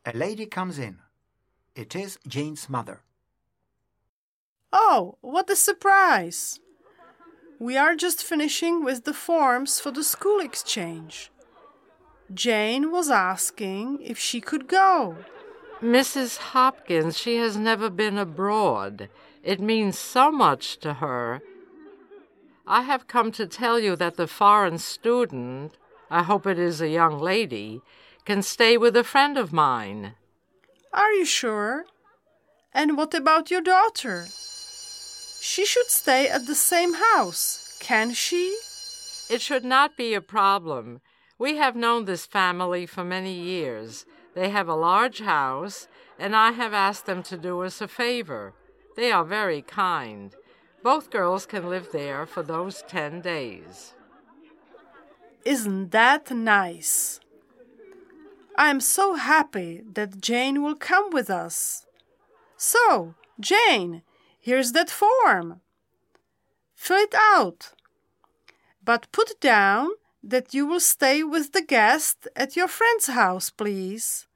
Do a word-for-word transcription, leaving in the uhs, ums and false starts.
A lady comes in. It is Jane's mother. Oh, what a surprise! We are just finishing with the forms for the school exchange. Jane was asking if she could go. Missus Hopkins, she has never been abroad. It means so much to her. I have come to tell you that the foreign student, I hope it is a young lady, can stay with a friend of mine. Are you sure? And what about your daughter? She should stay at the same house, can she? It should not be a problem. We have known this family for many years. They have a large house, and I have asked them to do us a favor. They are very kind. Both girls can live there for those ten days. Isn't that nice? I am so happy that Jane will come with us. So, Jane, here's that form. Fill it out. But put down that you will stay with the guest at your friend's house, please.